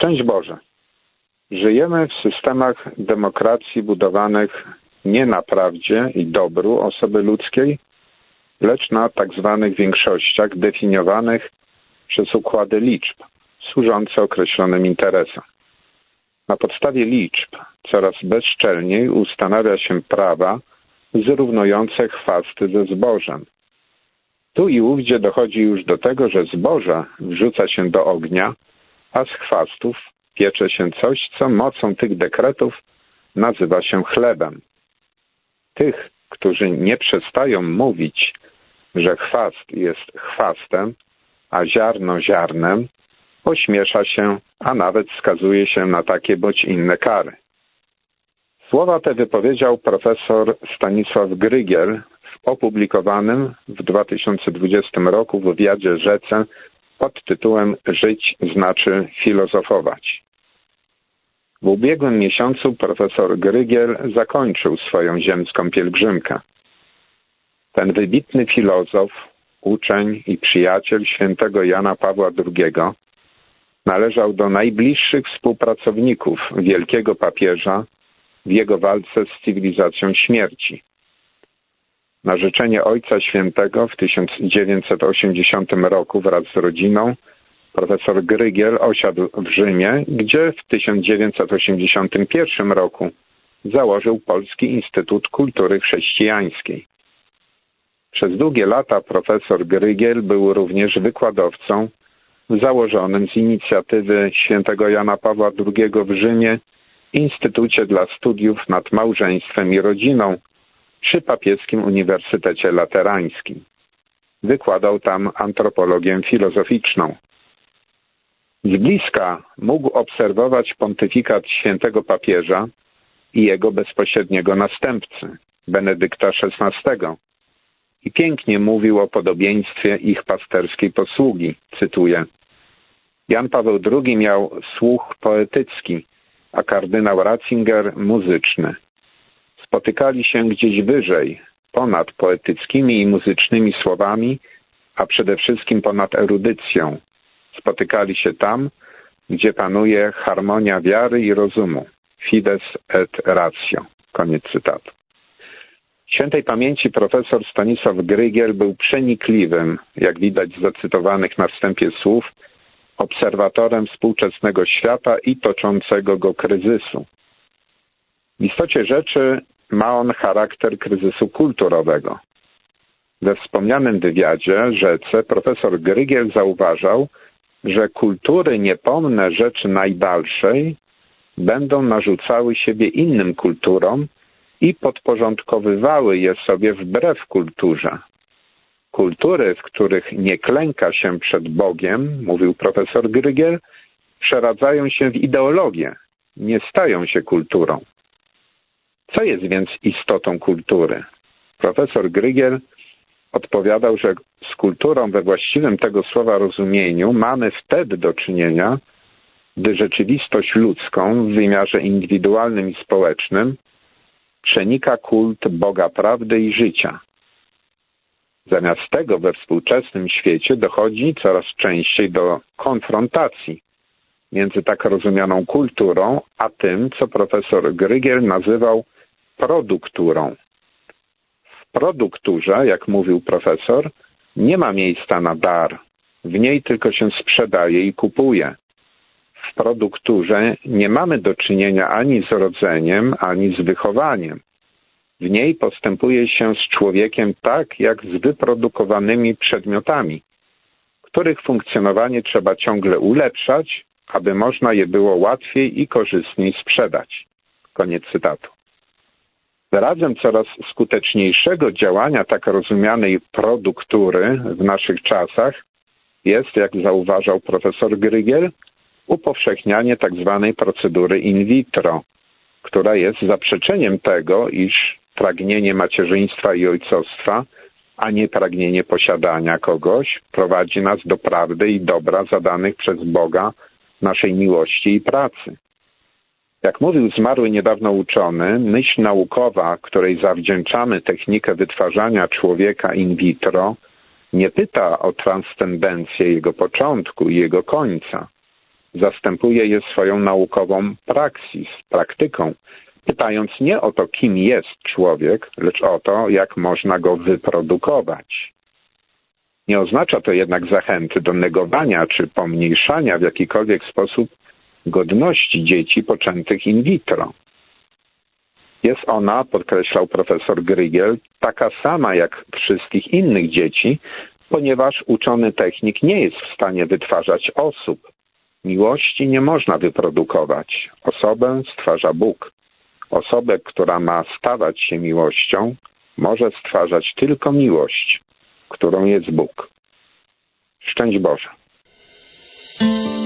Szczęść Boże. Żyjemy w systemach demokracji budowanych nie na prawdzie i dobru osoby ludzkiej, lecz na tak zwanych większościach definiowanych przez układy liczb, służące określonym interesom. Na podstawie liczb coraz bezczelniej ustanawia się prawa zrównujące chwasty ze zbożem. Tu i ówdzie dochodzi już do tego, że zboże wrzuca się do ognia, a z chwastów piecze się coś, co mocą tych dekretów nazywa się chlebem. Tych, którzy nie przestają mówić, że chwast jest chwastem, a ziarno ziarnem, ośmiesza się, a nawet skazuje się na takie bądź inne kary. Słowa te wypowiedział profesor Stanisław Grygiel w opublikowanym w 2020 roku wywiadzie Rzece pod tytułem „Żyć znaczy filozofować”. W ubiegłym miesiącu profesor Grygiel zakończył swoją ziemską pielgrzymkę. Ten wybitny filozof, uczeń i przyjaciel świętego Jana Pawła II należał do najbliższych współpracowników wielkiego papieża w jego walce z cywilizacją śmierci. Na życzenie Ojca Świętego w 1980 roku wraz z rodziną profesor Grygiel osiadł w Rzymie, gdzie w 1981 roku założył Polski Instytut Kultury Chrześcijańskiej. Przez długie lata profesor Grygiel był również wykładowcą w założonym z inicjatywy świętego Jana Pawła II w Rzymie Instytucie dla Studiów nad Małżeństwem i Rodziną przy Papieskim Uniwersytecie Laterańskim. Wykładał tam antropologię filozoficzną. Z bliska mógł obserwować pontyfikat świętego papieża i jego bezpośredniego następcy, Benedykta XVI. I pięknie mówił o podobieństwie ich pasterskiej posługi. Cytuję: Jan Paweł II miał słuch poetycki, a kardynał Ratzinger muzyczny. Spotykali się gdzieś wyżej, ponad poetyckimi i muzycznymi słowami, a przede wszystkim ponad erudycją. Spotykali się tam, gdzie panuje harmonia wiary i rozumu. Fides et ratio. Koniec cytatu. Świętej pamięci profesor Stanisław Grygiel był przenikliwym, jak widać z zacytowanych na wstępie słów, obserwatorem współczesnego świata i toczącego go kryzysu. W istocie rzeczy ma on charakter kryzysu kulturowego. We wspomnianym wywiadzie Rzece profesor Grygiel zauważał, że kultury niepomne rzeczy najdalszej będą narzucały siebie innym kulturom i podporządkowywały je sobie wbrew kulturze. Kultury, w których nie klęka się przed Bogiem, mówił profesor Grygiel, przeradzają się w ideologię, nie stają się kulturą. Co jest więc istotą kultury? Profesor Grygiel odpowiadał, że z kulturą we właściwym tego słowa rozumieniu mamy wtedy do czynienia, gdy rzeczywistość ludzką w wymiarze indywidualnym i społecznym przenika kult Boga prawdy i życia. Zamiast tego we współczesnym świecie dochodzi coraz częściej do konfrontacji między tak rozumianą kulturą, a tym, co profesor Grygiel nazywał produkturą. W produkturze, jak mówił profesor, nie ma miejsca na dar. W niej tylko się sprzedaje i kupuje. W produkturze nie mamy do czynienia ani z rodzeniem, ani z wychowaniem. W niej postępuje się z człowiekiem tak, jak z wyprodukowanymi przedmiotami, których funkcjonowanie trzeba ciągle ulepszać, aby można je było łatwiej i korzystniej sprzedać. Koniec cytatu. Wyrazem coraz skuteczniejszego działania tak rozumianej produktury w naszych czasach jest, jak zauważał profesor Grygiel, upowszechnianie tzw. procedury in vitro, która jest zaprzeczeniem tego, iż pragnienie macierzyństwa i ojcostwa, a nie pragnienie posiadania kogoś, prowadzi nas do prawdy i dobra zadanych przez Boga naszej miłości i pracy. Jak mówił zmarły niedawno uczony, myśl naukowa, której zawdzięczamy technikę wytwarzania człowieka in vitro, nie pyta o transcendencję jego początku i jego końca. zastępuje je swoją naukową praktyką, pytając nie o to, kim jest człowiek, lecz o to, jak można go wyprodukować. Nie oznacza to jednak zachęty do negowania czy pomniejszania w jakikolwiek sposób godności dzieci poczętych in vitro. Jest ona, podkreślał profesor Grygiel, taka sama jak wszystkich innych dzieci, ponieważ uczony technik nie jest w stanie wytwarzać osób. Miłości nie można wyprodukować. Osobę stwarza Bóg. Osobę, która ma stawać się miłością, może stwarzać tylko miłość, którą jest Bóg. Szczęść Boże.